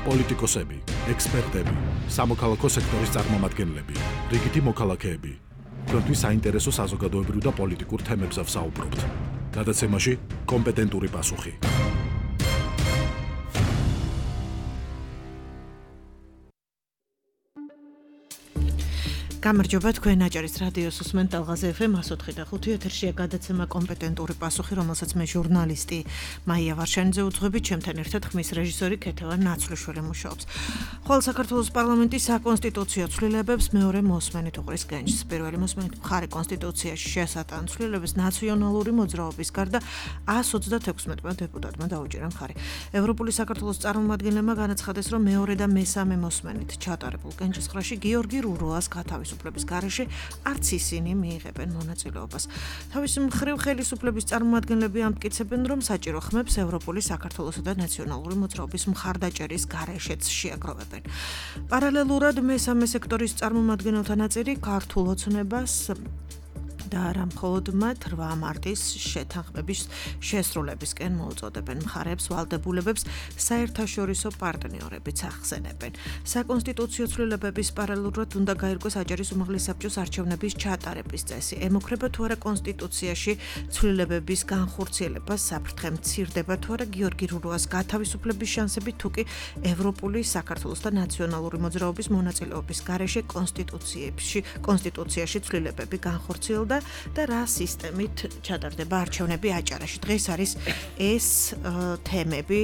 პოლიტიკოსები, ექსპერტები, სამოქალაქო სექტორის წარმომადგენლები, რიგითი მოქალაქეები. Თქვენთვის საინტერესო საზოგადოებრივ და პოლიტიკურ თემებზე ვსაუბრობთ. გადაცემაში კომპეტენტური პასუხი. გამარჯობა, თქვენ აჭარის რადიოს უსმენთ ალღაზე FM 104 და 5 ეთერშია გადაცემა კომპეტენტური პასუხი, რომელსაც მე ჟურნალისტი მაია ვარშანიძე უძღვები, ჩემთან ერთად ხმის რეჟისორი ქეთევან ნაცვლიშვილი მუშაობს. ხოლო საქართველოს პარლამენტის საკონსტიტუციო ცვლილებებს მეორე მოსმენით უყრის განჯს. პირველი მოსმენით მხარი კონსტიტუციაში შესატან ცვლილებებს ნაციონალური მოძრაობის გარდა 136-მა დეპუტატმა დაუჭირა მხარი. ევროპული საქართველოს წარმომადგენლებმა განაცხადეს, რომ მეორე და მესამე მოსმენით ჩატარებულ განჯისხრაში გიორგი რუროას გათავისუფლების გარეშე არც ისინი მიიღებენ მონაწილეობას. თავის მხრივ ხელისუფლების წარმომადგენლები ამტკიცებენ, რომ საჭირო ხმებს ევროპული საქართველოსა და ნაციონალური მოძრაობის მხარდაჭერის გარეშეც შეაგროვებენ. პარალელურად მესამე სექტორის წარმომადგენელთა ნაწილი ქართულ ოცნებას და არა მხოლოდ მათ 8 მარტის შეთანხმების შესრულებისკენ მოუწოდებენ. მხარეებს ვალდებულებებს საერთაშორისო პარტნიორებიც ახსენებენ. საკონსტიტუციო ცვლილებების პარალელურად უნდა გაირკვეს აჭარის უმაღლეს საბჭოს არჩევნების ჩატარების წესი. ემუქრება თუ არა კონსტიტუციაში ცვლილებების განხორციელებას, საფრთხე მცირდება თუ არა გიორგი რუროას გათავისუფლების შანსები, თუ კი ევროპული საქართველოს და ნაციონალური მოძრაობის მონაწილეობის გარეშე კონსტიტუციაში ცვლილებები განხორციელდა და რა სისტემით ჩატარდება არჩევნები აჭარაში. დღეს არის ეს თემები.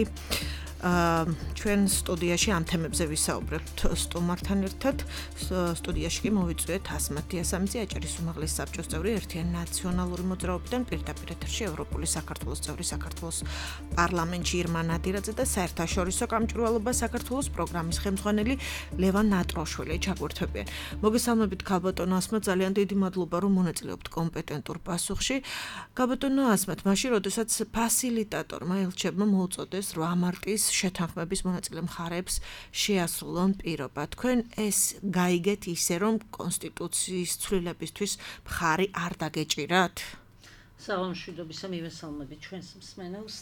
ჩვენ სტუდიაში ამ თემებზე ვისაუბრებთ სტუმართან ერთად. სტუდიაში კი მოვიწვიეთ ასმათ დიასამიძე, აჭარის უმაღლეს საბჭოს წევრი, ერთიანი ნაციონალური მოძრაობიდან, პირდაპირ ეთერში ევროპული საქართველოს წევრი, საქართველოს პარლამენტში ირმა ნადირაძე და საერთაშორისო გამჭვირვალობა საქართველოს პროგრამის ხელმძღვანელი ლევან ნატროშვილი ჩაგვერთვებიან. მოგესალმებით ქალბატონო ასმათ, ძალიან დიდი მადლობა რომ მონაწილეობთ კომპეტენტურ პასუხში. ქალბატონო ასმათ, მაშინ როდესაც ფასილიტატორმა ელჩებმა მოუწოდეს 8 მარტის შეთანხმების მონაწილე მხარეებს შეასრულონ პირობა. თქვენ ეს გაიგეთ ისე, რომ კონსტიტუციის ცვლილებისთვის მხარი არ დაგეჭირათ? საღამოშვიდობისა მივესალმებით ჩვენს მსმენელს.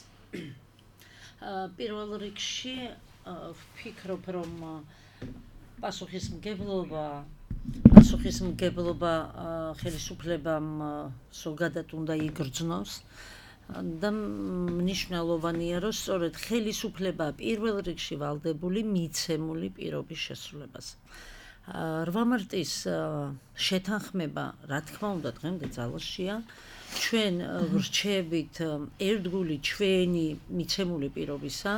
პირველ რიგში ვფიქრობ, რომ პასუხისმგებლობა ხელისუფლებამ ზოგადად უნდა იგრძნოს. და მნიშვნელოვანია, რომ სწორედ ხელისუფლება პირველ რიგში ვალდებული მიცემული პირობის შესრულებას. 8 მარტის შეთანხმება, რა თქმა უნდა, დღემდე ძალაშია. ჩვენ ვრჩებით ერთგული ჩვენი მიცემული პირობისა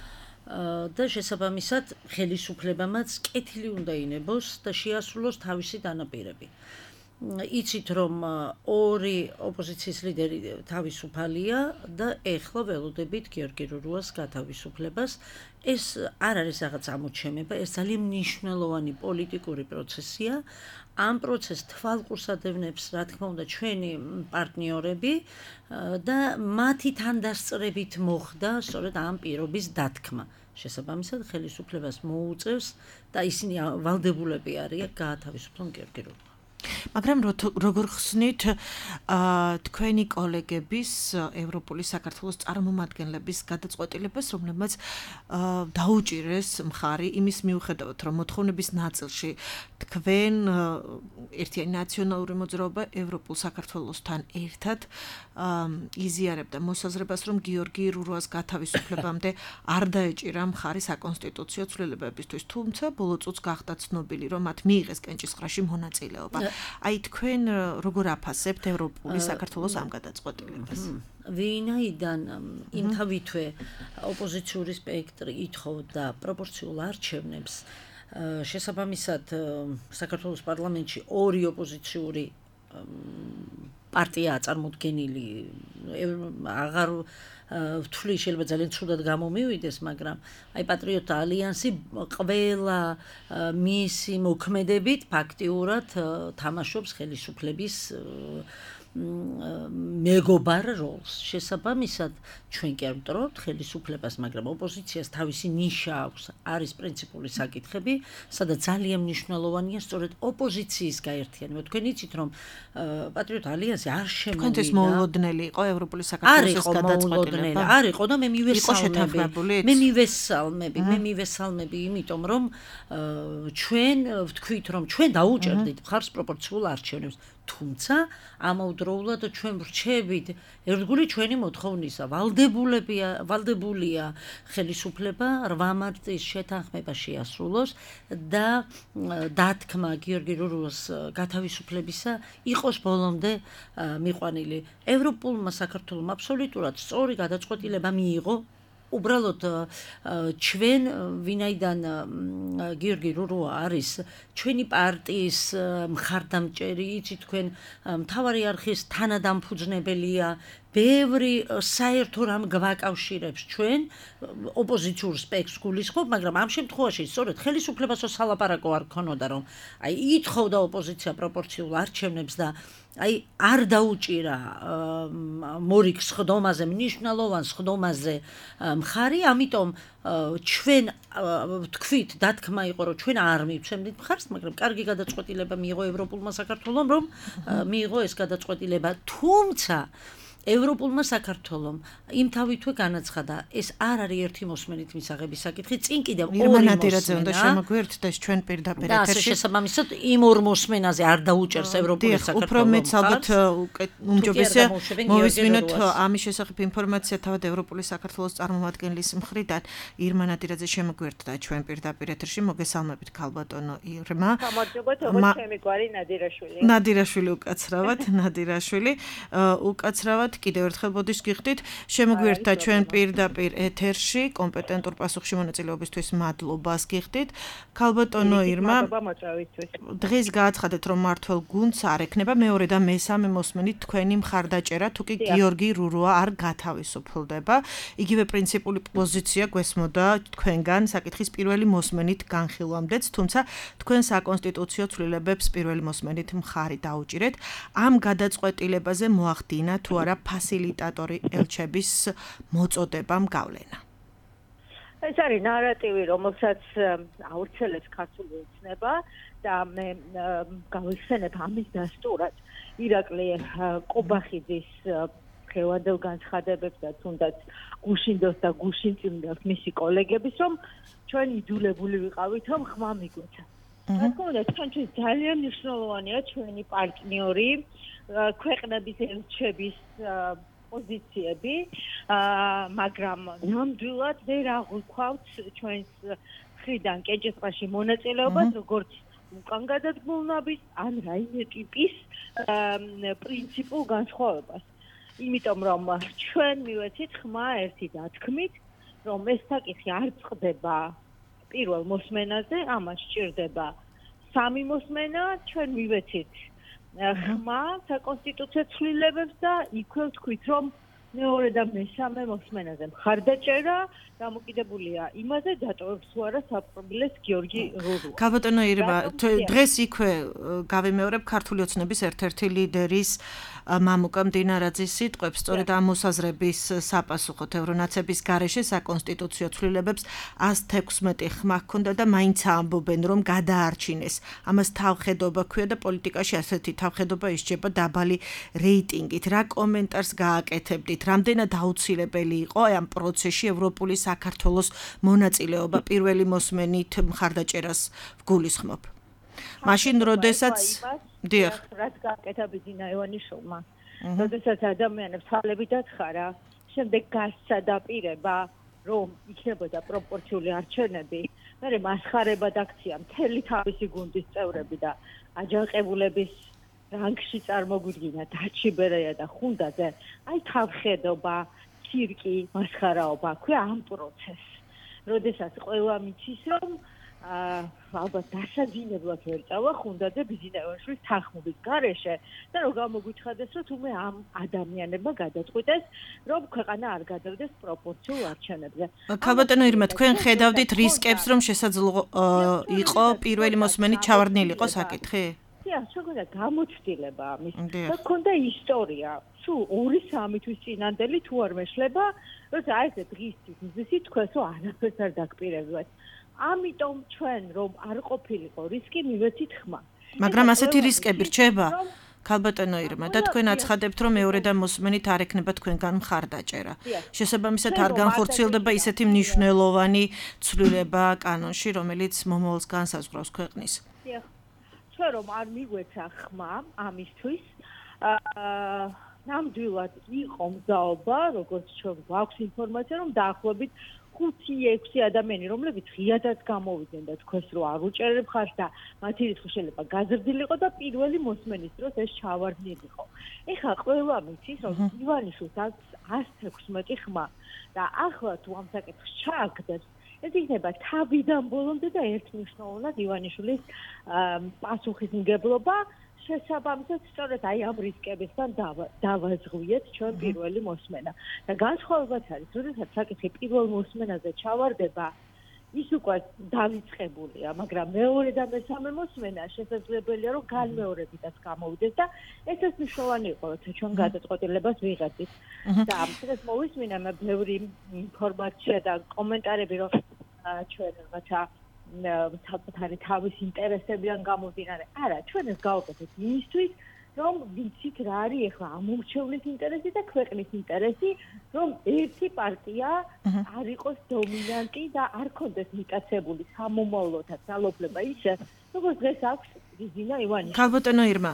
და შესაბამისად ხელისუფლებამაც კეთილი უნდა ინებოს და შეასრულოს თავისი დანაპირები. იცით, რომ ორი ოპოზიციის ლიდერი თავისუფალია და ეხლა ველოდებით გიორგი რუროას გათავისუფლებას. ეს არ არის რაღაც ამოჩემება, ეს ძალიან მნიშვნელოვანი პოლიტიკური პროცესია. ამ პროცესს თვალყურს ადევნებს, რა თქმა უნდა, ჩვენი პარტნიორები და მათი თანდასწრებით მოხდა სწორედ ამ პირობის დათქმა. შესაბამისად ხელისუფლებას მოუწევს და ისინი ვალდებულები არიან გაათავისუფლონ გიორგი რუროა. მაგრამ როგორ ხსნით თქვენი კოლეგების ევროპული საქართველოს წარმომადგენლების გადაწყვეტილებას, რომლებმაც დაუჭირეს მხარი იმის მიუხედავად, რომ მოთხოვნების ნაწილში თქვენ ერთიანი ნაციონალური მოძრაობა ევროპულ საქართველოსთან ერთად იზიარებდა მოსაზრებას, რომ გიორგი რუროას გათავისუფლებამდე არ დაეჭირა მხარი საკონსტიტუციო ცვლილებებისთვის, თუმცა ბოლო წუთს გახდა ცნობილი, რომ მათ მიიღეს კენჭისყრაში მონაწილეობა. აი თქვენ როგორ აფასებთ ევროპული საქართველოს ამ გადაწყვეტილებას? ვინაიდან იმთავითვე ოპოზიციური სპექტრი ითხოვდა პროპორციულ არჩევნებს, შესაბამისად საქართველოს პარლამენტში ორი ოპოზიციური პარტიაა წარმოდგენილი. აღარ ვთვლი, შეიძლება ძალიან ცუდად გამომივიდეს, მაგრამ აი პატრიოტთა ალიანსი ყველა მისი მოქმედებით ფაქტიურად თამაშობს ხელისუფლების მეგობარ როლს. შესაბამისად, ჩვენ კი არ ვტოვებთ ხელისუფლებას, მაგრამ ოპოზიციას თავისი ნიშა აქვს, არის პრინციპული საკითხები, სადაც ძალიან მნიშვნელოვანია სწორედ ოპოზიციის გაერთიანება. თქვენ იცით, რომ პატრიოტ ალიანსი არ შემოვიდა. თქვენთვის მოულოდნელი იყო ევროპული საქართველოს გადაწყვეტილება? არ იყო და მე მივესალმები, იმიტომ რომ ჩვენ ვთქვით, რომ ჩვენ დაუჭერდით მხარს პროპორციულ არჩევნებს. თუმცა ამავდროულად ჩვენ ვრჩებით ერთგული ჩვენი მოთხოვნისა ვალდებულია ხელისუფლება 8 მარტის შეთანხმება შეასრულოს და დათქმა გიორგი რურუას გათავისუფლებისა იყოს ბოლომდე მიყვანილი. ევროპულმა საქართველომ აბსოლუტურად სწორი გადაწყვეტილება მიიღო. უბრალოდ ჩვენ ვინაიდან გიორგი რურუა არის ჩვენი პარტიის მხარდამჭერი, იცით თქვენ მთავარი არხის თანადამფუძნებელია, ბევრი საერთო რამ გვაკავშირებს ჩვენ ოპოზიციურ სპექტრს გულისხმობ, მაგრამ ამ შემთხვევაში სწორედ ხელისუფლებასო სალაპარაკო არ ქონოდა, რომ ითხოვდა ოპოზიცია პროპორციულ არჩევნებს და არ დაუჭირა მორიგ სხდომაზე, მნიშვნელოვან სხდომაზე მხარი, ამიტომ ჩვენ ვთქვით, დათქმა იყო, რომ ჩვენ არ მივცემდით მხარს, მაგრამ კარგი გადაწყვეტილება მიიღო ევროპულმა საქართველომ, რომ მიიღო ეს გადაწყვეტილება, თუმცა ევროპულმა საქართველომ იმთავითვე განაცხადა, ეს არ არის ერთი მოსმენით მისაღების საკითხი, წინ კიდევ ორი მოსმენადირაძე უნდა შემოგვიერთდეს ჩვენ პირდაპირ ეთერში. და შესაბამისად იმ ორ მოსმენაზე არ დაუჭერს ევროპული საქართველო. უფრო მეც ალბათ უმჯობესია მოვისმინოთ ამის შესახებ ინფორმაცია თავად ევროპული საქართველოს წარმომადგენლის მხრიდან. ირმა ნადირაძე შემოგვიერთდა ჩვენ პირდაპირ ეთერში. მოგესალმებით ქალბატონო ირმა. გამარჯობა, როგორც ჩემი გვარი ნადირაშვილი. ნადირაშვილი უკაცრავად, ნადირაშვილი უკაცრავად კიდევ ერთხელ ბოდიშს გიხდით, შემოგვიერთდა ჩვენ პირდაპირ ეთერში, კომპეტენტურ პასუხში მონაწილეობისთვის მადლობას გიხდით. ქალბატონო ირმა, დღეს გააცხადეთ, რომ მართველ გუნდს არ ექნება მეორე და მესამე მოსმენით თქვენი მხარდაჭერა, თუ კი გიორგი რურუა არ გათავისუფლდება. იგივე პრინციპული პოზიცია გვესმოდა თქვენგან საკითხის პირველი მოსმენით განხილვამდეც, თუმცა თქვენ საკონსტიტუციო ცვლილებებს პირველი მოსმენით მხარი დაუჭირეთ. ამ გადაწყვეტილებაზე მოახდინა თუ არა ფასილიტატორი ელჩების მოწოდებამ გავლენა. ეს არის ნარატივი, რომელსაც აუცილებს ქართული ოცნება და მე გავიხსენებ ამის დასტურად ირაკლი ყობახიძის ხევადელ განცხადებებს და თუნდაც გუშინდოს და გუშინწმინდელს მისი კოლეგების, რომ ჩვენ იძულებული ვიყავით, რომ ხმა მიგვეცა. რა თქმა უნდა, ჩვენთვის ძალიან მნიშვნელოვანია ჩვენი პარტნიორი ქვეყნების ელჩების პოზიციები, მაგრამ ნამდვილად ვერ აღვიქვავთ ჩვენს მხრიდან კენჭისყრაში მონაწილეობას, როგორც უკან გადადგმულნების ან რაიმე ტიპის პრინციპულ განსხვავებას. იმიტომ რომ ჩვენ მივეცით ხმა ერთი დათქმით, რომ ეს საკითხი არ წყდება პირველ მოსმენაზე, ამას სჭირდება სამი მოსმენა, ჩვენ მივეცით ხმა საკონსტიტუციო ცვლილებებს და იქვე ვთქვით, რომ მეორე და მესამე მოსმენაზე მხარდაჭერა დამოკიდებულია იმაზე, დატოვებს თუ არა საპრობილეს გიორგი რურუა. ქალბატონო ირმა, დღეს იქვე გავიმეორებ ქართული ოცნების ერთ-ერთი ლიდერის მამუკა მდინარაძის სიტყვებს, სწორედ ამ მოსაზრების საპასუხოდ ევრონაცების გარეშე საკონსტიტუციო ცვლილებებს 116 ხმა ჰქონდა და მაინც ამბობენ, რომ გადაარჩინეს. ამას თავხედობა ქვია და პოლიტიკაში ასეთი თავხედობა ისჯება დაბალი რეიტინგით. რა კომენტარს გააკეთებდით? რამდენად აუცილებელი იყო ამ პროცესში ევროპული საქართველოს მონაწილეობა პირველი მოსმენით მხარდაჭერას ვგულისხმობ. მაშინ როდესაც დიახ, რაც გააკეთა ბიძინა ივანიშვილმა, როდესაც ადამიანებს ხალები დათხარა, შემდეგ გასცა დაპირება, რომ იქნებოდა პროპორციული არჩევნები, მერე მასხარება დაქცია მთელი თავისი გუნდის წევრები და აჯანყებულების რანგში წარმოგვიდგინა დაჩიბერია და ხუნდაძე, აი თავხედობა, ცირკი, მასხარაობა, ქვია ამ პროცესს. როდესაც ყველა მიცის, რომ ალბათ დასაძინებლად ვერ წავა ხუნდაძე ბიზინაევაშვილის თანხმობის გარეშე და რომ გამოგვიცხადეს, რომ თუმე ამ ადამიანებმა გადაწყვიტეს, რომ ქვეყანა არ გადავდეს პროპორციულ არჩევნებზე. ქალბატონო ირმა, თქვენ ხედავდით რისკებს, რომ შესაძლო იყო პირველი მოსმენით ჩავარდნილიყო საკითხი? ჩვენ გვინდა გამოჩtildeება ამის და გქონდა ისტორია. სულ 2-3 თვის წინანდელი თუ არ მეშლება, როცა აი ეს დღისთვის მზისი თქვენს რომ არაფერს არ დაგპირებებთ. ამიტომ ჩვენ რომ არ ყოფილიყო რისკი მივეცით ხმა. მაგრამ ასეთი რისკები რჩება ქალბატონო ირმა და თქვენ აცხადებთ რომ მეორე და მოსმენით არ ექნება თქვენგან მხარდაჭერა. შესაბამისად არ განხორციელდება ისეთი მნიშვნელოვანი ცვლილება კანონში, რომელიც მომავალს განსაზღვრავს ქვეყნის. ჩვენ რომ არ მიგვეცა ხმა ამისთვის, ნამდვილად იყო მზაობა, როგორც ჩვენ გვაქვს ინფორმაცია, რომ დაახლოებით 5-6 ადამიანი, რომლებიც ღიადაც გამოვიდნენ და თქვენს რომ არ უჭერებ ხარ და მათი რიცხვი შეიძლება გაზრდილიყო და პირველი მოსმენის დროს ეს ჩავარდნილიყო. ეხლა ყველა მიცის, რომ ივანიშვილს აქვს 116 ხმა და ახლა თუ ამ საკითხს ჩააგდებს, ეს იქნება თავიდან ბოლომდე და ერთმნიშვნელოვნად ივანიშვილის პასუხისმგებლობა. შესაბამისად, სწორედ აი ამ რისკებისგან დავაზღვიეთ ჩვენ პირველი მოსმენა. და განსხვავებაც არის, როდესაც საკითხი პირველ მოსმენაზე ჩავარდება, ის უკვე დავიწყებულია, მაგრამ მეორე და მესამე მოსმენა შესაძლებელია, რომ განმეორებითაც გამოვიდეს და ეს მნიშვნელოვანი იყო, როცა ჩვენ გადაწყვეტილებას ვიღებდით. და ამას მოვისმინე მე ბევრი ინფორმაცია და კომენტარები, რომ ჩვენ რაღაცა საკუთარი თავის ინტერესებიდან გამომდინარე. არა, ჩვენ ეს გავაკეთეთ იმისთვის, რომ ვიცით რა არის ახლა ამორჩევლის ინტერესი და ქვეყნის ინტერესი, რომ ერთი პარტია არ იყოს დომინანტი და არ ქონდეს მიტაცებული სამომავლოთა ძალობრება ისე, როგორც დღეს აქვს რიზინა ივანიშვილი. ქალბატონო ირმა,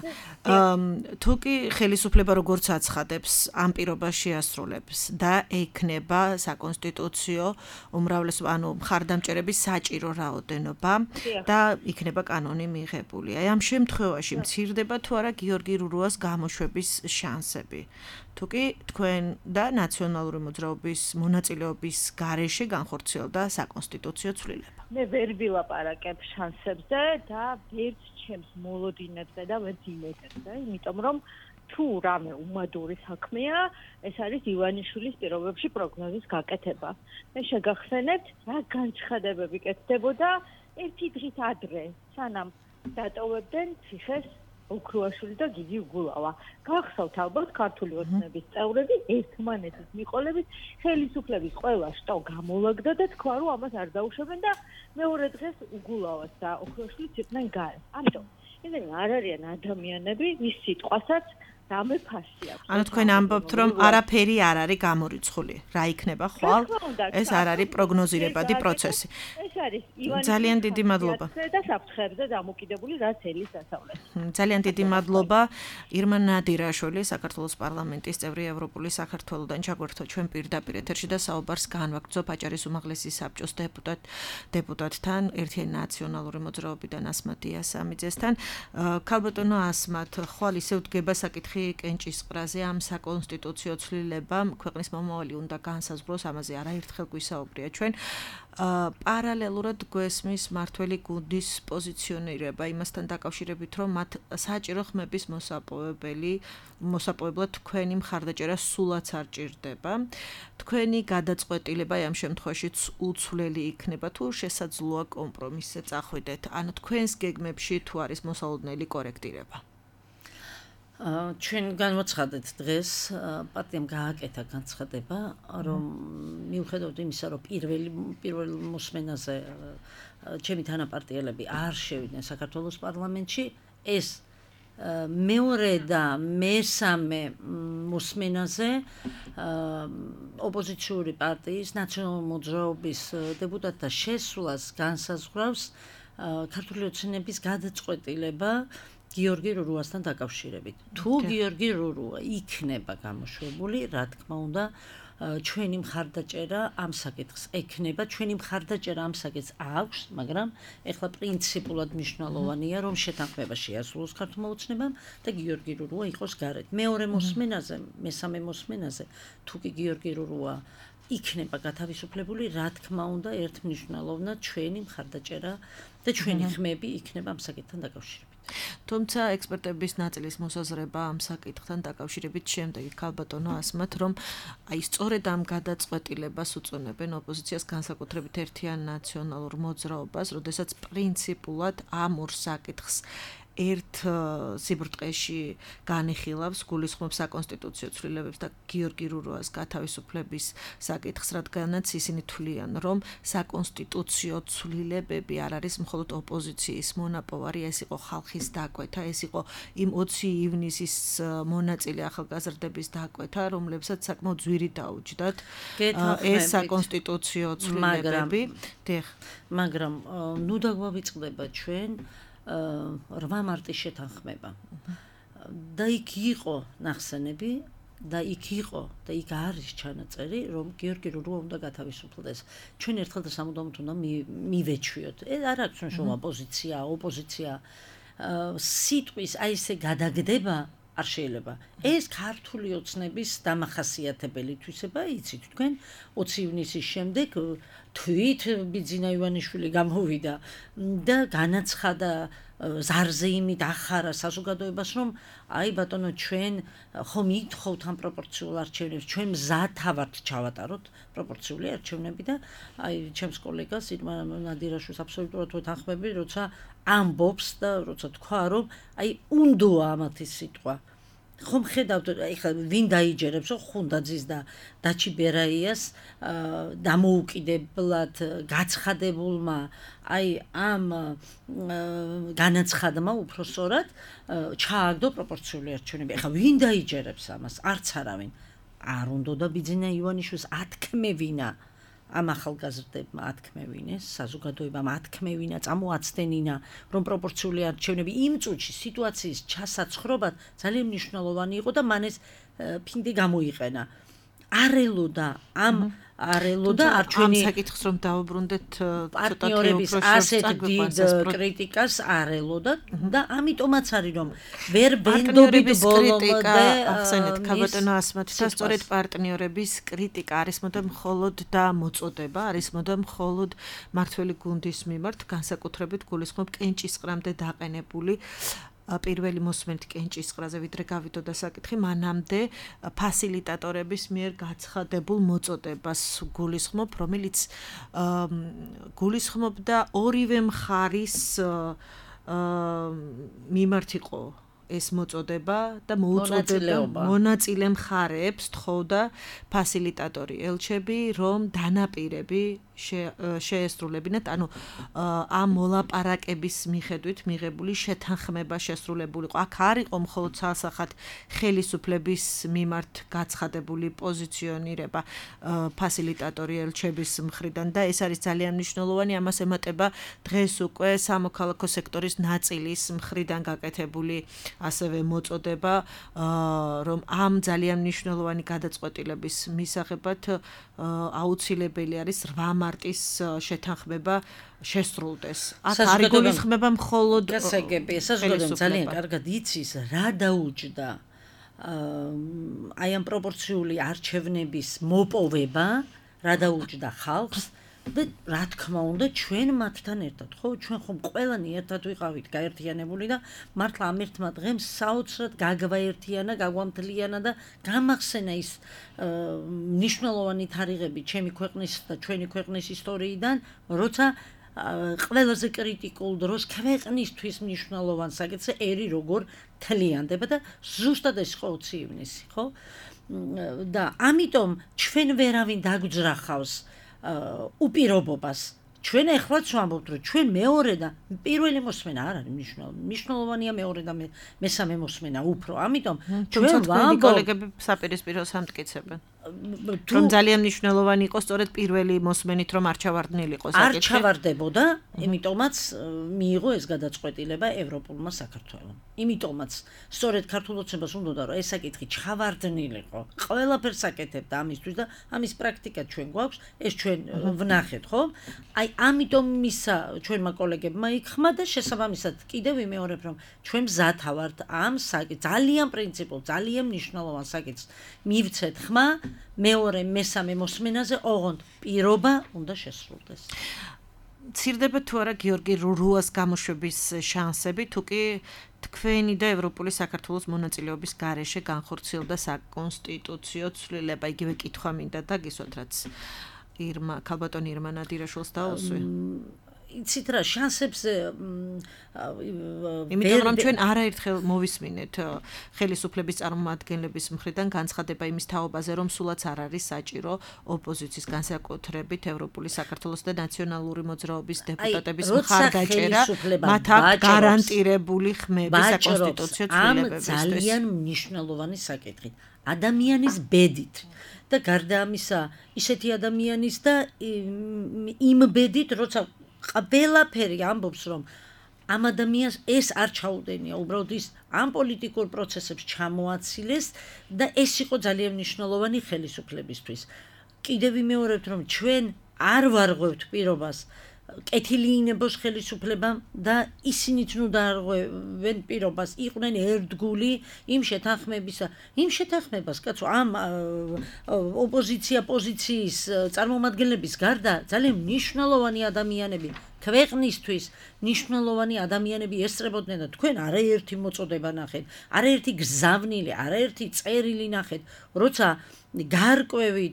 თუ კი ხელისუფლება როგორც აცხადებს, ამ პირობას შეასრულებს და ექნება საკონსტიტუციო უმრავლესობა, ანუ მხარდამჭერების საჭირო რაოდენობა და იქნება კანონი მიღებული. აი ამ შემთხვევაში მცირდება თუ არა გიორგი რურუას გამოშვების შანსები. თუ კი თქვენ და ნაციონალური მოძრაობის მონაწილეობის გარეშე განხორციელდა საკონსტიტუციო ცვლილება. მე ვერ ვილაპარაკებ შანსებზე და ვერც ჩემს მოლოდინებზე და ვერც იმედებზე, იმიტომ რომ თუ რამე უმადური საქმეა, ეს არის ივანიშვილის პირობებში პროგნოზის გაკეთება. მე შეგახსენებთ, რა განცხადებები კეთდებოდა ერთი დღით ადრე, სანამ დატოვებდნენ ციხეს ოქრუაშვილი და გიგი უგულავა. გახსოვთ ალბათ ქართული ოცნების წევრები ერთმანეთის მიყოლებით ხელისუფლების ყველა შტო გამოლაგდა და თქვა რომ ამას არ დაუშვებენ და მეორე დღეს უგულავას და ოქრუაშვილიც იყვნენ გარეთ. ამიტომ ისინი არ არიან ადამიანები, ის სიტყვასაც რამე ფასი აქვს. ანუ თქვენ ამბობთ რომ არაფერი არ არის გამორიცხული. რა იქნება ხვალ? ეს არ არის პროგნოზირებადი პროცესი. ეს არის ივანიშვილის ძალიან დიდი მადლობა. და საფრთხეებზე დამოკიდებული რაც ელის დასავლეთ. ძალიან დიდი მადლობა ირმა ნადირაშვილი, საქართველოს პარლამენტის წევრი, ევროპული საქართველოდან ჩაგვერთო ჩვენ პირდაპირ ეთერში და საუბარს განვაგრძობ აჭარის უმაღლესი საბჭოს დეპუტატთან, ერთიანი ნაციონალური მოძრაობიდან ასმათ დიასამიძესთან. ქალბატონო ასმათ, ხვალ ისევ დგება საკითხი კენჭისყრაზე ამ საკონსტიტუციო ცვლილებამ ქვეყნის მომავალი უნდა განსაზღვროს, ამაზე არაერთხელ გვისაუბრია ჩვენ. პარალელურად გვესმის მართველი გუნდის პოზიციონირება იმასთან დაკავშირებით, რომ მათ საჭირო ხმების მოსაპოვებლად თქვენი მხარდაჭერა სულაც არ ჭირდება. თქვენი გადაწყვეტილება ამ შემთხვევაში უცვლელი იქნება თუ შესაძლოა კომპრომისზე წახვიდეთ, ანუ თქვენს გეგმებში თუ არის მოსალოდნელი კორექტირება. ჩვენ განვაცხადეთ დღეს პარტიამ გააკეთა განცხადება, რომ მიუხედავად იმისა, რომ პირველ მოსმენაზე ჩემი თანაპარტიელები არ შევიდნენ საქართველოს პარლამენტში, ეს მეორე და მესამე მოსმენაზე ოპოზიციური პარტიის ნაციონალური მოძრაობის დეპუტატთა შესვლას განსაზღვრავს ქართული ოცნების გადაწყვეტილება გიორგი რურუასთან დაკავშირებით. თუ გიორგი რურუა იქნება გამოშვებული, რა თქმა უნდა, ჩვენი მხარდაჭერა ამ საკითხს ექნება, ჩვენი მხარდაჭერა ამ საკითხს აქვს, მაგრამ ეხლა პრინციპულად მნიშვნელოვანია, რომ შეთანხმება შეასრულოს ქართულმა ოცნებამ და გიორგი რურუა იყოს გარეთ. მეორე მოსმენაზე, მესამე მოსმენაზე, თუ კი გიორგი რურუა იქნება გათავისუფლებული, რა თქმა უნდა, ერთმნიშვნელოვნად ჩვენი მხარდაჭერა და ჩვენი ხმები იქნება ამ საკითხთან დაკავშირებით. თუმცა ექსპერტების ნაწილის მოსაზრება ამ საკითხთან დაკავშირებით შემდეგი ქალბატონო ასმათ, რომ აი სწორედ ამ გადაწყვეტილებას უწონებენ ოპოზიციას, განსაკუთრებით ერთიან ნაციონალურ მოძრაობას, როდესაც პრინციპულად ამ ორ საკითხს ერთ სიბრტყეში განიხილავს გულისხმობს საკონსტიტუციო ცვლილებებს და გიორგი რურუას გათავისუფლების საკითხს, რადგანაც ისინი თვლიან, რომ საკონსტიტუციო ცვლილებები არ არის მხოლოდ ოპოზიციის მონაპოვარი, ეს იყო ხალხის დაკვეთა, ეს იყო იმ 20 ივნისის მონაწილე ახალგაზრდების დაკვეთა, რომლებსაც საკმაოდ ძვირი დაუჯდათ ეს საკონსტიტუციო ცვლილებები. მაგრამ ნუ დაგვავიწყდება ჩვენ 8 მარტის შეთანხმება. და იქ იყო ნახსენები და იქ არის ჩანაწერი, რომ გიორგი რურუა უნდა გათავისუფლდეს. ჩვენ ერთხელ და სამუდამოდ უნდა მივეჩვიოთ. არ აქვს მნიშვნელობა ოპოზიცია. სიტყვის აი ესე გადაგდება არ შეიძლება. ეს ქართული ოცნების დამახასიათებელი თვისება, იცით თქვენ 20 ივნისის შემდეგ თვით ბიძინა ივანიშვილი გამოვიდა და განაცხადა ზარზე იმით ახარა საზოგადოებას, რომ აი ბატონო ჩვენ ხომ ითხოვთ ამ პროპორციულ არჩევნებს, ჩვენ მზად ვართ ჩავატაროთ პროპორციული არჩევნები და აი ჩემს კოლეგას ირმა ნადირაშვილს აბსოლუტურად ვეთანხმები, როცა ამბობს და როცა თქვა, რომ აი უნდოა ამათი სიტყვა. ხომ ხედავთ, ეხლა ვინ დაიჯერებს, ხუნდაძის და დაჩი ბერაიას დამოუკიდებლად გაცხადებულმა აი ამ განაცხადმა უпроსორად ჩააგდო პროპორციული არჩევნები. ეხლა ვინ დაიჯერებს ამას? არც არავინ. არ უნდა და ბიძინა ივანიშვილს ათქმევინა ამ ახალგაზრდებმა ათქმევინეს, საზოგადოებამ ათქმევინა, წამოაცდენინა, რომ პროპორციული არჩევნები იმ წუთში სიტუაციის ჩასაცხრობად ძალიან მნიშვნელოვანი იყო და მან ეს ფინდი გამოიყენა. არელოდა არჩევანი ამ საკითხს რომ დავუბრუნდეთ პარტნიორების ასეთ დიდ კრიტიკას არელოდა და ამიტომაც არის რომ ვერ ბენდობით ბოლომდე ახსენეთ ქალბატონო ასმათი და სწორედ პარტნიორების კრიტიკა არის მოდამ მხოლოდ და მოწოდება არის მოდამ მხოლოდ მართველი გუნდის მიმართ განსაკუთრებით გულისხმობ კენჭისყრამდე დაყენებული პირველი მოსმენთ კენჭისყრაზე ვიდრე გავიდოდა საკითხი მანამდე ფასილიტატორების მიერ გაცხადებულ მოწოდებას გულისხმობ, რომელიც გულისხმობდა ორივე მხარის მიმართ იყო ეს მოწოდება და მოუწოდებდა მონაწილე მხარეებს თხოვდა ფასილიტატორი ელჩები რომ დანაპირები შეესრულებინათ, ანუ ამ მოლაპარაკების მიხედვით მიღებული შეთანხმება შესრულებული იყო. აქ არ იყო მხოლოდ სასახად ხელისუფლების მიმართ გაცხადებული პოზიციონირება ფასილიტატორი ელჩების მხრიდან და ეს არის ძალიან მნიშვნელოვანი, ამას ემატება დღეს უკვე სამოქალაქო სექტორის ნაწილის მხრიდან გაკეთებული ასევე მოწოდება, რომ ამ ძალიან მნიშვნელოვანი გადაწყვეტილების მისაღებად აუცილებელი არის 8 მარტის შეთანხმება შესრულდეს. აქ არ გულისხმება მხოლოდ საზოგადოება ძალიან კარგად იცის რა დაუჯდა აი ამ პროპორციული არჩევნების მოპოვება, რა დაუჯდა ხალხს და რა თქმა უნდა ჩვენ მათთან ერთად, ხო, ჩვენ ხომ ყველანი ერთად ვიყავით გაერთიანებული და მართლა ამ ერთმა დღემ საოცრად გაგვაერთიანა, გაგვამთლიანა და გამახსენა ის მნიშვნელოვანი თარიღები ჩემი ქვეყნის და ჩვენი ქვეყნის ისტორიიდან, როცა ყველაზე კრიტიკულ დროს ქვეყნისთვის მნიშვნელოვან საკითხზე ერი როგორ თლიანდება და ზუსტად ეს იყო 20 ივნისი, ხო? და ამიტომ ჩვენ ვერავინ დაგვძრახავს უპირობობას. ჩვენ ეხლაც ვამბობთ, რომ ჩვენ მეორე და პირველი მოსმენა არ არის მნიშვნელოვანია მეორე და მესამე მოსმენა უფრო. ამიტომ ჩვენ ვამბობთ კოლეგები საპირისპიროს ამტკიცებენ. რომ ძალიან მნიშვნელოვანი იყო სწორედ პირველი მოსმენით რომ არ ჩავარდნილიყო საკითხი. არ ჩავარდებოდა, იმიტომაც მიიღო ეს გადაწყვეტილება ევროპულმა საქართველომ. იმიტომაც სწორედ ქართულ ოცნებას უნდოდა რომ ეს საკითხი ჩავარდნილიყო. ყველაფერს აკეთებდა ამისთვის და ამის პრაქტიკა ჩვენ გვაქვს, ეს ჩვენ ვნახეთ, ხო? აი ამიტომ მისა ჩვენმა კოლეგებმა იქხმა და შესაბამისად კიდევ ვიმეორებ რომ ჩვენ მზად ვართ ამ საკითხს ძალიან პრინციპულ, ძალიან მნიშვნელოვან საკითხს მივცეთ ხმა მეორე მესამე მოსმენაზე ოღონდ პირობა უნდა შესრულდეს. ცირდება თუ არა გიორგი რურუას გამოშვების შანსები, თუ კი თქვენი და ევროპული საქართველოს მონაწილეობის გარეშე განხორციელდა საკონსტიტუციო ცვლილება, იგივე კითხვა მინდა და გისვათ რაც ქალბატონი ირმა ნადირაშვილს დაუსვი. იცით რა შანსებზე იმიტომ რომ ჩვენ არაერთხელ მოვისმინეთ ხელისუფლების წარმომადგენლების მხრიდან განცხადება იმის თაობაზე, რომ სულაც არ არის საჭირო ოპოზიციის განსაკუთრებით ევროპული საქართველოს და ნაციონალური მოძრაობის დეპუტატების მხარდაჭერა მათ აქვს გარანტირებული ხმები საკონსტიტუციო ცვლილებებისთვის. ამ ძალიან მნიშვნელოვანი საკითხი. ადამიანის ბედით და გარდა ამისა ისეთი ადამიანის და იმ ბედით, როცა ყველაფერი ამბობს, რომ ამ ადამიანს ეს არ ჩაუდენია, უბრალოდ ის ამ პოლიტიკურ პროცესებს ჩამოაცილეს და ეს იყო ძალიან მნიშვნელოვანი ხელისუფლებისთვის. კიდევ ვიმეორებთ, რომ ჩვენ არ ვარღვევთ პირობას კეთილი ინებოს ხელისუფლებამ და ისინიც ნუ დაარღვევენ პირობას, იყვნენ ერთგული იმ შეთანხმებას, კაცო, ამ ოპოზიცია პოზიციის წარმომადგენლების გარდა ძალიან მნიშვნელოვანი ადამიანები ქვეყნისთვის მნიშვნელოვანი ადამიანები ესწრებოდნენ და თქვენ არაერთი მოწოდება ნახეთ, არაერთი გზავნილი, არაერთი წერილი ნახეთ, როცა გარკვევით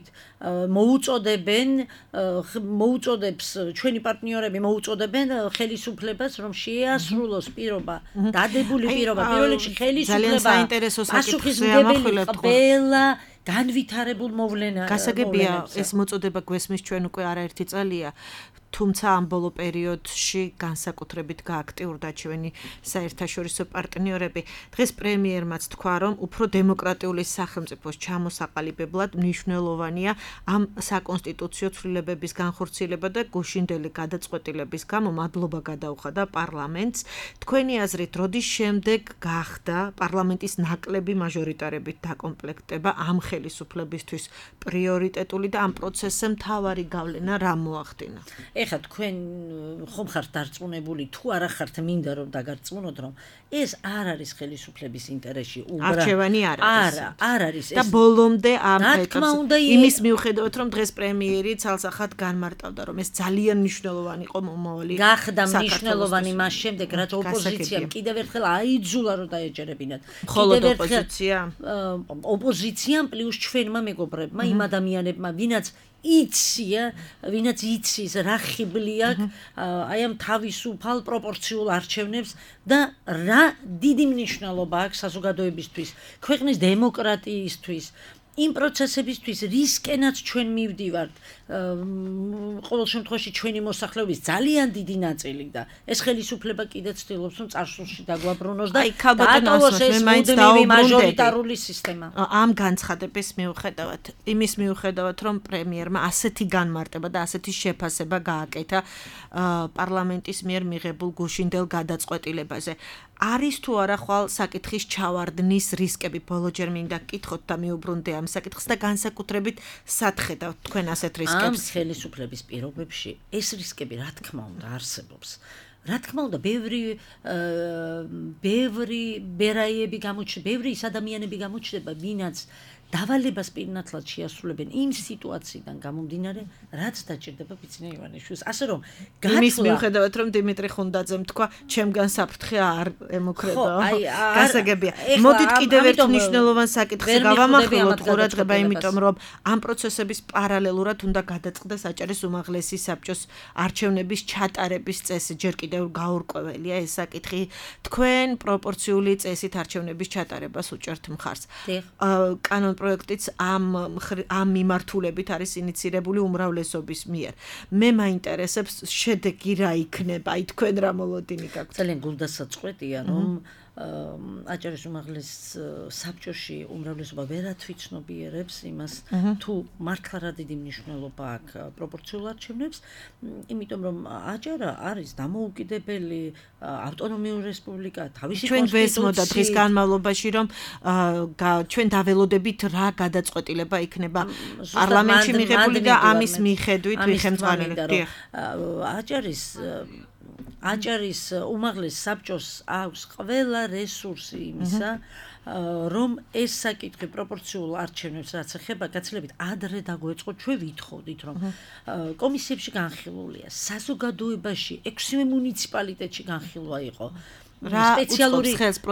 მოუწოდებს ჩვენი პარტნიორები მოუწოდებენ ხელისუფლებას, რომ შეასრულოს პირობა, დადებული პირობა, პირველ რიგში ხელისუფლება პასუხისმგებელი ყველა განვითარებულ მოვლენას. გასაგებია, ეს მოწოდება გვესმის ჩვენ უკვე არაერთი წელია. თუმცა ამ ბოლო პერიოდში განსაკუთრებით გააქტიურდა ჩვენი საერთაშორისო პარტნიორები. დღეს პრემიერმაც თქვა, რომ უფრო დემოკრატიული სახელმწიფოს ჩამოსაყალიბებლად მნიშვნელოვანია ამ საკონსტიტუციო ცვლილებების განხორციელება და გუშინდელი გადაწყვეტილების გამო მადლობა გადაუხადა პარლამენტს. თქვენი აზრით, როდის შემდეგ გახდა პარლამენტის ნაკლები მაჟორიტარებით დაკომპლექტება ამ ხელისუფლებისთვის პრიორიტეტული და ამ პროცესზე მთავარი გავლენა რა მოახდინა? ეხლა თქვენ ხომ ხართ დარწმუნებული, თუ არა ხართ მინდა რომ დაგარწმუნოთ, რომ ეს არ არის ხელისუფლების ინტერესში. არჩევანი არ არის. არ არის და ბოლომდე ამ იმის მიუხედავად, რომ დღეს პრემიერი ცალსახად განმარტავდა, რომ ეს ძალიან მნიშვნელოვანი იყო მომავალი. გახდა მნიშვნელოვანი მას შემდეგ, რაც ოპოზიციამ კიდევ ერთხელ აიძულა რომ დაეჯერებინათ. მხოლოდ ოპოზიციამ პლუს ჩვენმა მეგობრებმა, იმ ადამიანებმა, ვინაც იცის რა ხიბლი აქვს აი ამ თავისუფალ პროპორციულ არჩევნებს და რა დიდი მნიშვნელობა აქვს საზოგადოებისთვის, ქვეყნის დემოკრატიისთვის, იმ პროცესებისთვის, რისკენაც ჩვენ მივდივართ, ყოველ შემთხვევაში ჩვენი მოსახლეობის ძალიან დიდი ნაწილი და ეს ხელისუფლება კიდე ცდილობს, რომ წარსულში დაგვაბრუნოს და დაატოვოს ეს მუდმივი მაჟორიტარული სისტემა. ამ განცხადების მიუხედავად, იმის მიუხედავად, რომ პრემიერმა ასეთი განმარტება და ასეთი შეფასება გააკეთა პარლამენტის მიერ მიღებულ გუშინდელ გადაწყვეტილებაზე, არის თუ არა ხვალ საკითხის ჩავარდნის რისკები? ბოლოჯერ მინდა გკითხოთ და მიუბრუნდე ამ საკითხს და განსაკუთრებით სათხედავთ თქვენ ასეთ რისკებს? ამ ხელისუფლების პირობებში ეს რისკები რა თქმა უნდა არსებობს. რა თქმა უნდა, ბევრი ბერაიები გამოჩნდება, ბევრი ის ადამიანები გამოჩნდება, ვინაც დავალებას პირნათლად შეასრულებენ იმ სიტუაციიდან გამომდინარე, რაც დაჭირდება ბიძინა ივანიშვილს. ასე რომ, იმის მიუხედავად, რომ დიმიტრი ხუნდაძემ თქვა, ჩემგან საფრთხე არ ემუქრება. გასაგებია. მოდით კიდევ ერთ მნიშვნელოვან საკითხზე გავამახვილოთ ყურადღება, იმიტომ რომ ამ პროცესების პარალელურად უნდა გადაწყდეს აჭარის უმაღლესი საბჭოს არჩევნების ჩატარების წესი. ჯერ კიდევ გაურკვეველია ეს საკითხი. თქვენ პროპორციული წესით არჩევნების ჩატარებას უჭერთ მხარს. კანონ პროექტიც ამ მიმართულებით არის ინიცირებული უმრავლესობის მიერ. მე მაინტერესებს შედეგი რა იქნება, აი თქვენ რა მოლოდინი გაქვთ? ძალიან გულდასაწყვეტია, რომ აჭარის უმაღლეს საბჭოში უმრავლესობა ვერათვიცნობიერებს იმას, თუ მართლა რა დიდი მნიშვნელობა აქვს პროპორციულ არჩევნებს, იმიტომ რომ აჭარა არის დამოუკიდებელი ავტონომიური რესპუბლიკა, თავისი ჩვენ გვესმოდა დღის განმავლობაში, რომ ჩვენ დაველოდებით რა გადაწყვეტილება იქნება პარლამენტში მიღებული და ამის მიხედვით ვიხემძღვანებთ. აჭარის უმაღლეს საბჭოს აქვს ყველა რესურსი იმისა, რომ ეს საკითხი პროპორციულ არჩევნებს რაც ეხება გაცილებით ადრე დაგვეწყო. ჩვენ ვითხოვდით, რომ კომისიებში განხილულია, საზოგადოებაში 6 მუნიციპალიტეტში განხილვა იყო. სპეციალური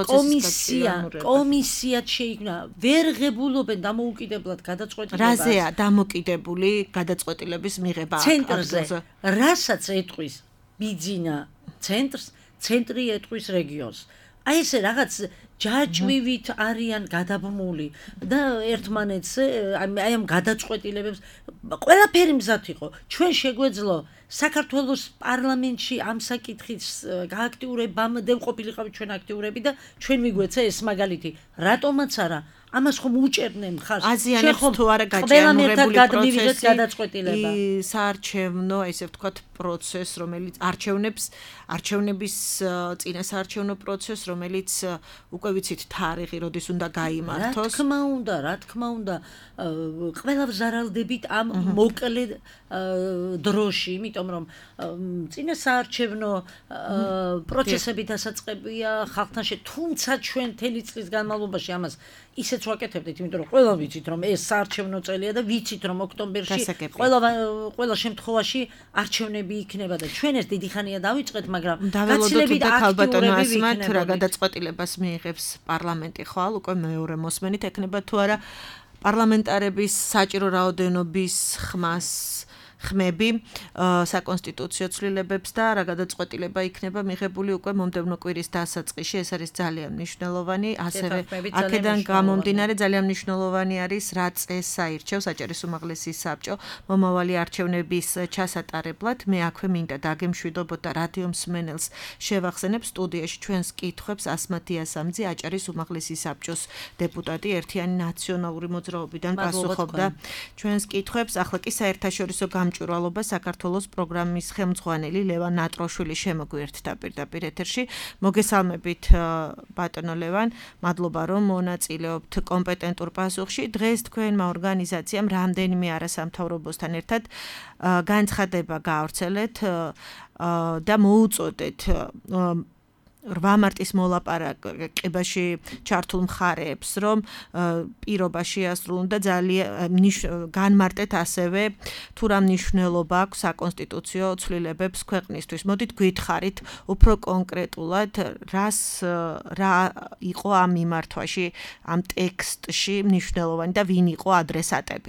კომისია შეიქმნა, ვერ ღებულობენ დამოუკიდებლად გადაწყვეტილებას. რაზეა დამოკიდებული გადაწყვეტილების მიღება? ცენტრზე, რასაც ეტყვის ბიძინა ცენტრს, ცენტრი ეტყვის რეგიონს. აი ესე რაღაც ჯაჭვივით არიან გადაბმული და ერთმანეთს აი ამ გადაწყვეტილებებს ყველაფერი მზად იყო. ჩვენ შეგვეძლო საქართველოს პარლამენტში ამ საკითხის გააქტიურებამდე ყოფილიყავით ჩვენ აქტიურები და ჩვენ მიგვეცა ეს მაგალითი. რატომაც არა ამას ხომ უჭერდნენ ხარ აზიანებს თუ არა გაჭიანურებული პროცესი საარჩევნო ესე ვთქვათ პროცესს რომელიც არჩევნების წინასაარჩევნო პროცესს რომელიც უკვე ვიცით თარიღი როდის უნდა გაიმართოს რა თქმა უნდა ყველა ვზარალდებით ამ მოკლე დროში იმიტომ რომ წინასაარჩევნო პროცესები დასაწყებია ხალხთან თუმცა ჩვენ მთელი წლის განმავლობაში ამას ისეც ვაკეთებდით, იმიტომ რომ ყველა ვიცით რომ ეს საარჩევნო წელია და ვიცით რომ ოქტომბერში ყველა შემთხვევაში არჩევნები იქნება და ჩვენ ეს დიდი ხანია დავიწყეთ, მაგრამ გაცილებით აქტიურები ვიქნებოდით. რა გადაწყვეტილებას მიიღებს პარლამენტი ხვალ უკვე მეორე მოსმენით ექნება თუ არა პარლამენტარების საჭირო რაოდენობის ხმები საკონსტიტუციო ცვლილებებს და რა გადაწყვეტილება იქნება მიღებული უკვე მომდევნო კვირის დასაწყისში ეს არის ძალიან მნიშვნელოვანი ასევე აქედან გამომდინარე ძალიან მნიშვნელოვანი არის რა წესს აირჩევს საჭირო უმაღლესი საბჭო მომავალი არჩევნების ჩასატარებლად მე აქვე მინდა დაგემშვიდობოთ და რადიო მსმენელს შევახსენებ სტუდიაში ჩვენს კითხვებს ასმათი ასამძი აჭარის უმაღლესი საბჭოს დეპუტატი ერთიანი ნაციონალური მოძრაობიდან პასუხობდა ჩვენს კითხვებს ახლა კი საერთაშორისო გამჭვირვალობა საქართველოს პროგრამის ხელმძღვანელი ლევან ნატროშვილი შემოგვიერთდა პირდაპირ ეთერში. მოგესალმებით ბატონო ლევან, მადლობა რომ მონაწილეობთ კომპეტენტურ პასუხში. დღეს თქვენმა ორგანიზაციამ რამდენიმე არასამთავრობოსთან ერთად განცხადება გაავრცელეთ და მოუწოდეთ 8 მარტის მოლაპარაკებაში ჩართულ მხარეებს, რომ პირობა შეასრულონ და ძალიან განმარტეთ ასევე თუ რა მნიშვნელობა აქვს საკონსტიტუციო ცვლილებებს ქვეყნისთვის. მოდით გვითხარით უფრო კონკრეტულად, რა იყო ამ მიმართვაში, ამ ტექსტში მნიშვნელოვანი და ვინ იყო ადრესატები?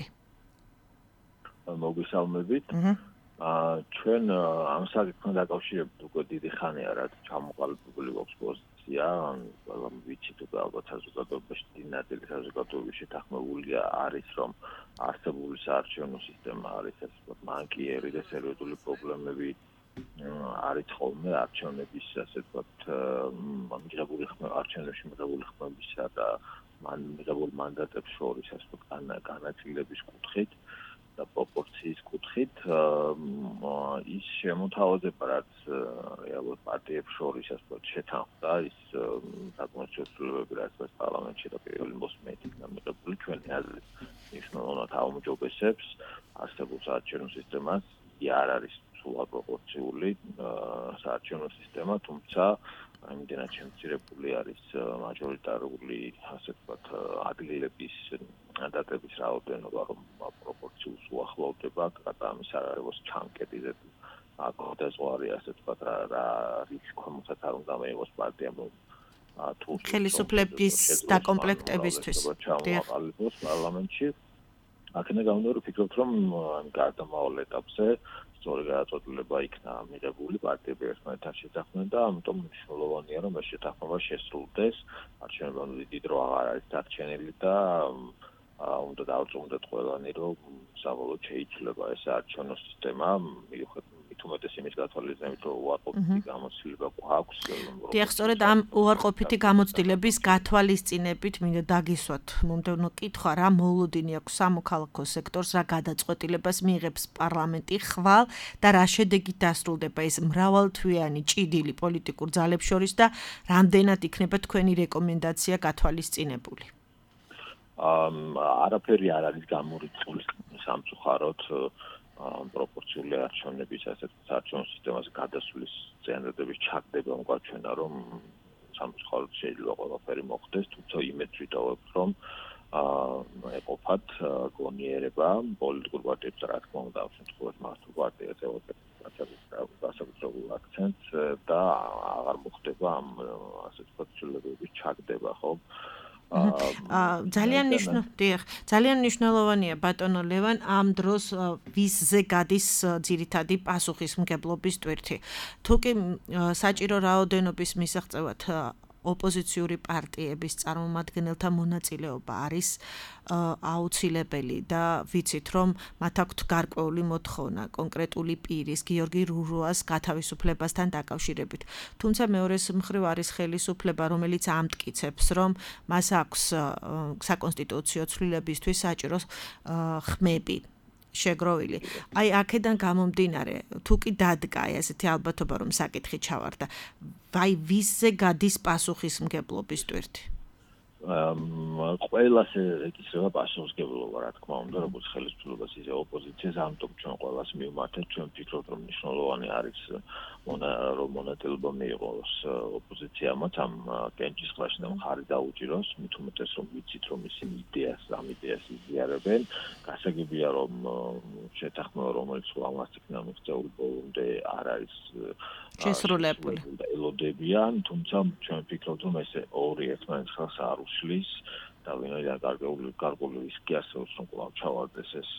მოგესალმებით. ჩვენ ამ საკითხთან დაკავშირებით უკვე დიდი ხანია რაც ჩამოყალიბებული გვაქვს პოზიცია, ყველა ვიცით უკვე ალბათ საზოგადოებაში დიდი ნაწილი საზოგადოების შეთანხმებულია არის რომ არსებული საარჩევნო სისტემა არის ასე ვთქვათ მანკიერი და სერიოზული პრობლემები არის ხოლმე არჩევნების ასე ვთქვათ მიღებული არჩევნებში მიღებული ხმებისა და მიღებულ მანდატებს შორის ასე ვთქვათ განაწილების კუთხით და პროპორციის კუთხით ის შემოთავაზება რაც რეალურად პარტიებს შორის ასე ვთქვათ შეთანხმდა ის საკონსტიტუციო რაც პარლამენტში და პირველი მოსმენით იქნა მიღებული ჩვენი აზრით მნიშვნელოვნად აუმჯობესებს არსებულ საარჩევნო სისტემას არ არის სულად პროპორციული საარჩევნო სისტემა თუმცა იმდენად შემცირებული არის მაჟორიტარული ასე ვთქვათ ადგილების დატების რაოდენობა რომ პროპორციულს უახლოვდება გადამის არარევოს ჩამკეტიზე აკოდაზღვარი ასე ვთქვათ რა რისკ რომელსაც არ უნდა მეიღოს პარტიამ რომ თუ ხელისუფლების დაკომპლექტებისთვის ჩამოაყალიბოს პარლამენტში აქედან გამომდინარე ვფიქრობთ რომ გარდამავალ ეტაპზე სწორი გადაწყვეტილება იქნა მიღებული პარტიები ერთმანეთთან შეთანხმდნენ და ამიტომ მნიშვნელოვანია რომ ეს შეთანხმება შესრულდეს არჩევნებამდე დიდი დრო აღარ არის დარჩენილი და უნდა დავწუნდეთ ყველანი რომ საბოლოოდ შეიცვლება ეს არჩევნო სისტემა მიუხედავად უმეტეს იმის გათვალისწინებით რომ უარყოფითი გამოცდილება გვაქვს დიახ სწორედ ამ უარყოფითი გამოცდილების გათვალისწინებით მინდა დაგისვათ მომდევნო კითხვა რა მოლოდინი აქვს სამოქალაქო სექტორს რა გადაწყვეტილებას მიიღებს პარლამენტი ხვალ და რა შედეგით დასრულდება ეს მრავალთვიანი ჭიდილი პოლიტიკურ ძალებს შორის და რამდენად იქნება თქვენი რეკომენდაცია გათვალისწინებული არაფერი არ არის გამორიცხული სამწუხაროდ პროპორციული არჩევნების ასეთ საარჩევნო სისტემას გადასვლის წინადადების ჩაგდება მგვაჩვენა რომ სამწუხაროდ შეიძლება ყველაფერი მოხდეს თუმცა იმედს ვიტოვებ რომ ეყოფათ გონიერება პოლიტიკურ პარტიებს რა თქმა უნდა ამ შემთხვევაში მართულ პარტიაზე გასაკუთრებულ აქცენტს და აღარ მოხდება ამ ასე ვთქვათ ცვლილებების ჩაგდება ხო ძალიან მნიშვნელოვანია ბატონო ლევან ამ დროს ვიზზე გადის ძირითადი პასუხისმგებლობის ტვირთი. თუ კი საჭირო რაოდენობის მისაღწევად ოპოზიციური პარტიების წარმომადგენელთა მონაწილეობა არის აუცილებელი და ვიცით რომ მათ აქვთ გარკვეული მოთხოვნა კონკრეტული პირის გიორგი რურუას გათავისუფლებასთან დაკავშირებით. თუმცა მეორეს მხრივ არის ხელისუფლება, რომელიც ამტკიცებს, რომ მას აქვს საკონსტიტუციო ცვლილებისთვის საჭირო ხმები შეგროვილი. აი აქედან გამომდინარე, თუ კი დადგა ესეთი ალბათობა რომ საკითხი ჩავარდა, აი ვიზზე გადის პასუხისმგებლობის ტვირთი? ყველას ეკისრება პასუხისმგებლობა, რა თქმა უნდა, როგორც ხელისუფლებას, ისე ოპოზიციას, ამიტომ ჩვენ ყველას მივმართეთ, ჩვენ ვფიქრობთ, რომ მნიშვნელოვანი არის რომ მონაწილეობა მიიღოს ოპოზიციამაც ამ კენჭისყრაში და მხარი დაუჭიროს, მით უმეტეს რომ ვიცით, რომ ისინი ამ იდეას იზიარებენ. გასაგებია, რომ შეთანხმება, რომელიც ამას იქნა მიღწეული ბოლომდე არ არის შესრულებული და ელოდებიან, თუმცა ჩვენ ვფიქრობთ, რომ ეს ორი ერთმანეთს ხელს არ უშლის და ვინაიდან გარკვეული რისკი არსებობს, რომ კვლავ ჩავარდეს ეს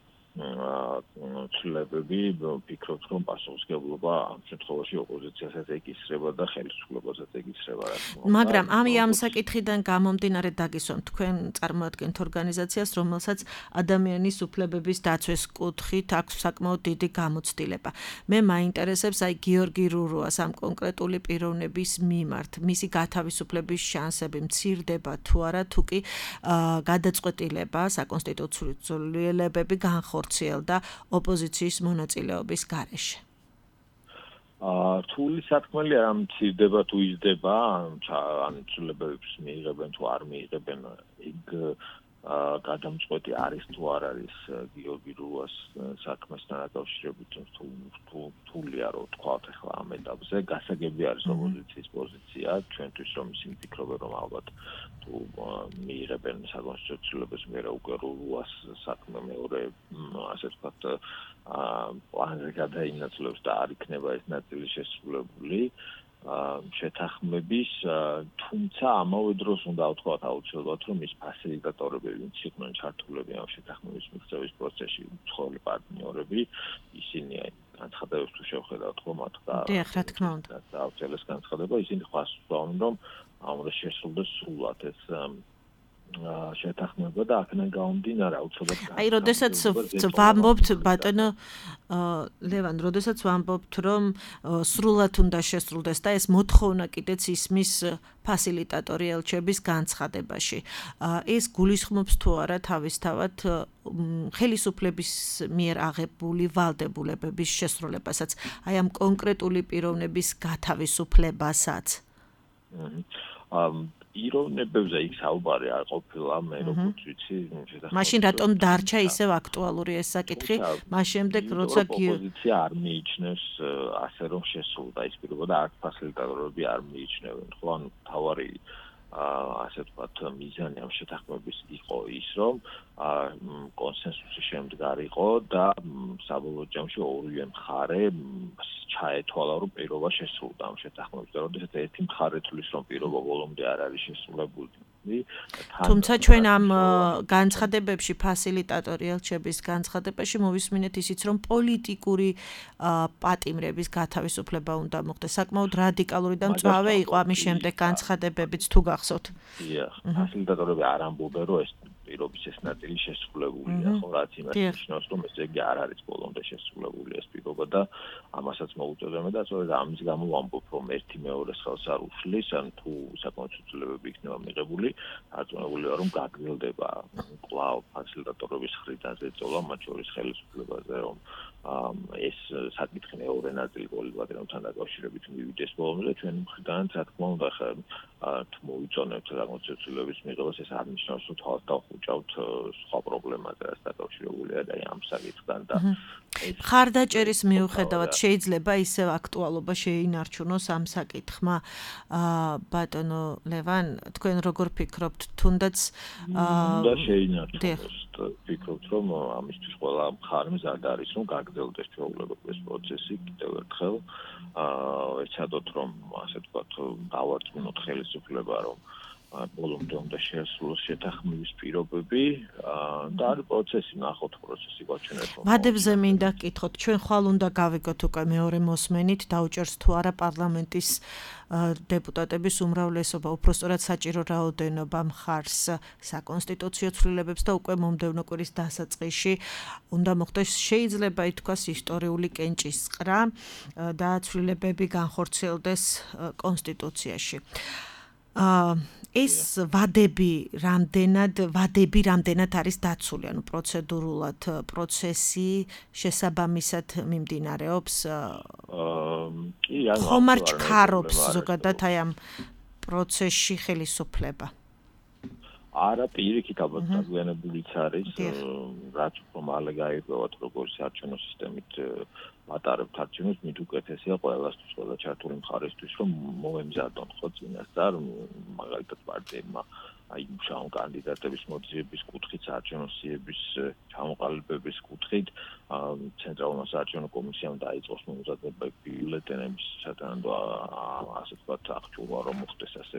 ცვლილებები, ვფიქრობთ, რომ პასუხისმგებლობა ამ შემთხვევაში ოპოზიციასაც ეკისრება და ხელისუფლებასაც ეკისრება. მაგრამ ამ საკითხიდან გამომდინარე დაგისვამ თქვენ წარმოადგენთ ორგანიზაციას, რომელსაც ადამიანის უფლებების დაცვის კუთხით აქვს საკმაოდ დიდი გამოცდილება. მე მაინტერესებს აი გიორგი რურუას ამ კონკრეტული პიროვნების მიმართ, მისი გათავისუფლების შანსები მცირდება თუ არა, თუ კი გადაწყვეტილება საკონსტიტუციო ცვლილებები განხორციელდა ოპოზიციის მონაწილეობის გარეშე. რთული სათქმელი არ მცირდება თუ იზრდება, ან ცვლილებებს მიიღებენ თუ არ მიიღებენ, იქ გადამწყვეტი არის თუ არ არის გიორგი რურუას საქმესთან დაკავშირებით, რთულია რომ თქვათ ახლა ამ ეტაპზე. გასაგები არის ოპოზიციის პოზიცია, ჩვენთვის რომ ისინი ფიქრობენ, რომ ალბათ თუ მიიღებენ საკონსტიტუციო ცვლილებებს, მერე უკვე რურუას საქმე მეორე ასე ვთქვათ პლანზე გადაინაცვლებს და არ იქნება ეს ნაწილი შესრულებული შეთანხმების, თუმცა ამავე დროს უნდა ვთქვათ აუცილებლად, რომ ის ფასილიტატორები, ვინც იყვნენ ჩართულები ამ შეთანხმების მიღწევის პროცესში, უცხოელი პარტნიორები, ისინი განცხადებებს თუ შევხედავთ, ხო მათ და რა თქმა უნდა. აუცილებლად განცხადება, ისინი ხას ვსვამენ, რომ ამ დროს შესრულდეს სრულად ეს შეთანხმება და აქედან გამომდინარე აუცილებლად. აი, როდესაც ვამბობთ ბატონო ლევან, როდესაც ვამბობთ, რომ სრულად უნდა შესრულდეს და ეს მოთხოვნა კიდეც ისმის ფასილიტატორი ელჩების განცხადებაში. ეს გულისხმობს თუ არა თავისთავად ხელისუფლების მიერ აღებული ვალდებულებების შესრულებასაც, აი ამ კონკრეტული პიროვნების გათავისუფლებასაც. პიროვნებებზე იქ საუბარი არ ყოფილა, მე როგორც ვიცი, მაშინ რატომ დარჩა ისევ აქტუალური ეს საკითხი? მას შემდეგ როცა ოპოზიცია არ მიიჩნევს ასე რომ შესრულდა ის პირობა და არც ფასილიტატორები არ მიიჩნევენ, ხო, ანუ თავარი ასე ვთქვათ მიზანი ამ შეთანხმების იყო ის, რომ კონსენსუსი შემდგარიყო და საბოლოო ჯამში ორივე მხარე ჩაეთვალა, რომ პირობა შესრულდა ამ შეთანხმების და როდესაც ერთი მხარე თვლის, რომ პირობა ბოლომდე არ არის შესრულებული. თუმცა ჩვენ ამ განცხადებებში ფასილიტატორი ელჩების განცხადებაში მოვისმინეთ ისიც, რომ პოლიტიკური პატიმრების გათავისუფლება უნდა მოხდეს. საკმაოდ რადიკალური და მწვავე იყო ამის შემდეგ განცხადებებიც თუ გახსოვთ. დიახ, ფასილიტატორები არ ამბობენ, რომ ეს პირობის ეს ნაწილი შესრულებულია, ხო, რაც იმას ნიშნავს, რომ ესე იგი არ არის ბოლომდე შესრულებული ეს პირობა და ამასაც მოუწოდებენ და სწორედ ამის გამო ვამბობ, რომ ერთი მეორეს ხელს არ უშლის, ან თუ საკონსტიტუციო ცვლილებები იქნება მიღებული, დარწმუნებულია, რომ გაგრძელდება კვლავ ფასილიტატორების მხრიდან ზეწოლა, მათ შორის ხელისუფლებაზე, რომ ეს საკითხი მეორე ნაწილი პოლიტიკასთან დაკავშირებით მივიდეს ბოლომდე, ჩვენ მხრიდანაც რა თქმა უნდა, თუ მოვიწონებთ საკონსტიტუციო ცვლილებების მიღებას, ეს არ ნიშნავს, რომ თვალს დავხუჭავთ სხვა პრობლემაზე, რაც დაკავშირებულია და ამ საკითხთან და მხარდაჭერის მიუხედავად შეიძლება ისევ აქტუალობა შეინარჩუნოს ამ საკითხმა. ბატონო ლევან, თქვენ როგორ ფიქრობთ, თუნდაც და შეინარჩუნოს, ვფიქრობთ, რომ ამისთვის ყველა მხარე მზად არის, რომ გაგრძელდეს ჩვეულებრივ ეს პროცესი კიდევ ერთხელ. ეცადოთ, რომ ასე ვთქვათ, დავარწმუნოთ ხელისუფლება, რომ ბოლომდე უნდა შეასრულოს შეთანხმების პირობები და არის პროცესი, ნახოთ პროცესი გვაჩვენებს. ვადებზე მინდა გკითხოთ, ჩვენ ხვალ უნდა გავიგოთ უკვე მეორე მოსმენით, დაუჭერს თუ არა პარლამენტის დეპუტატების უმრავლესობა, უпростоრად საჭირო რაოდენობა მხარს საკონსტიტუციო ცვლილებებს და უკვე მომდევნო კვირის დასაწყისში უნდა მოხდეს, შეიძლება ითქვას, ისტორიული კენჭისყრა და ცვლილებები განხორციელდეს კონსტიტუციაში. ეს ვადები რამდენად არის დაცული, ანუ პროცედურულად პროცესი შესაბამისად მიმდინარეობს. ხომ არ ჩქარობს ზოგადად აი ამ პროცესში ხელისუფლება? არა, პირიქით ალბათ დაგვიანებულიც არის, რაც უფრო მალე გაიგებათ როგორც საარჩევნო სისტემით მატარებთ არჩევნებს, მით უკეთესია ყველასთვის, ყველა ჩართული მხარისთვის, რომ მოემზადონ ხო წინასწარ, მაგალითად პარტიებმა აი მუშაობ კანდიდატების მოძიების კუთხით, საარჩევნო სიების ჩამოყალიბების კუთხით, ცენტრალურმა საარჩევნო კომისიამ დაიწყოს მომზადება ბიულეტენების სათანადო ასე ვთქვათ აღჭურვა, რომ მოხდეს ასე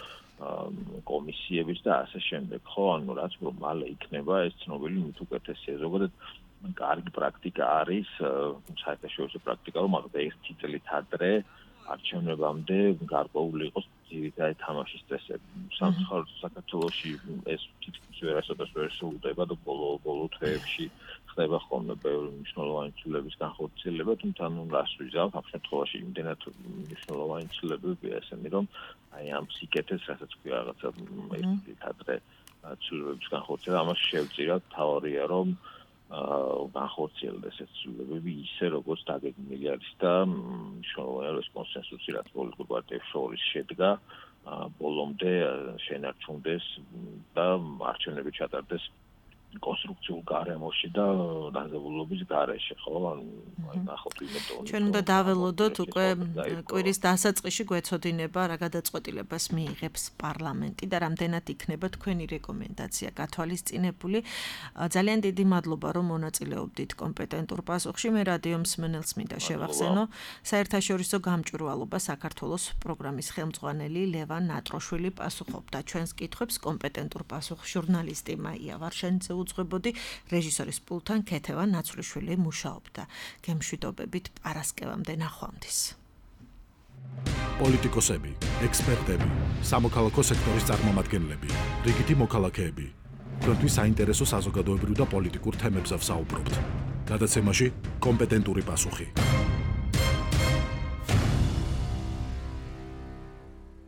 კომისიების და ასე შემდეგ, ხო, ანუ რაც უფრო მალე იქნება ეს ცნობილი, მით უკეთესია. ზოგადად კარგი პრაქტიკა არის, საერთაშორისო პრაქტიკა, რომ ერთი წლით ადრე არჩევნებამდე გარკვეული იყოს ძირითადი თამაშის წესები. სამხაროდ საქართველოში ეს თითქმის ვერასოდეს ვერ სრულდება და ბოლო თვეებში ხდება ხოლმე ბევრი მნიშვნელოვანი ცვლილებების განხორციელება, თუმცა ნუ რას ვიზავთ, ამ შემთხვევაში იმდენად მნიშვნელოვანი ცვლილებებია ესენი, რომ აი ამ სიკეთეს, რასაც ქვია რაღაცა ერთი ადრე ცვლილებების განხორციელება, ამას შევწირათ, თავარია რომ განხორციელდეს ეს ცვლილებები ისე, როგორც დაგეგმილი არის და მნიშვნელოვანია ეს კონსენსუსი, რაც პოლიტიკურ პარტიებს შორის შედგა, ბოლომდე შენარჩუნდეს და არჩევნები ჩატარდეს კონსტრუქციულ გარემოში და დაძაბულობის გარეშე, ხო? აი ნახოთ იმედოვნი. ჩვენ უნდა დაველოდოთ უკვე კვირის დასაწყისში გვეცოდინება რა გადაწყვეტილებას მიიღებს პარლამენტი და რამდენად იქნება თქვენი რეკომენდაცია გათვალისწინებული. ძალიან დიდი მადლობა, რომ მონაწილეობდით კომპეტენტურ პასუხში. მე რადიო მსმენელს მინდა შევახსენო საერთაშორისო გამჭვირვალობა საქართველოს პროგრამის ხელმძღვანელი ლევან ნატროშვილი პასუხობდა ჩვენს კითხვებს. კომპეტენტურ პასუხს ჟურნალისტი მაია ვარშანიძე უძღვებოდი, რეჟისორის პულტთან ქეთევან ნაცვლიშვილი მუშაობდა. გემშვიდობებით პარასკევამდე ნახვამდის. პოლიტიკოსები, ექსპერტები, სამოქალაქო სექტორის წარმომადგენლები, რიგითი მოქალაქეები. თქვენთვის საინტერესო საზოგადოებრივ და პოლიტიკურ თემებზე ვსაუბრობთ. გადაცემაში კომპეტენტური პასუხი.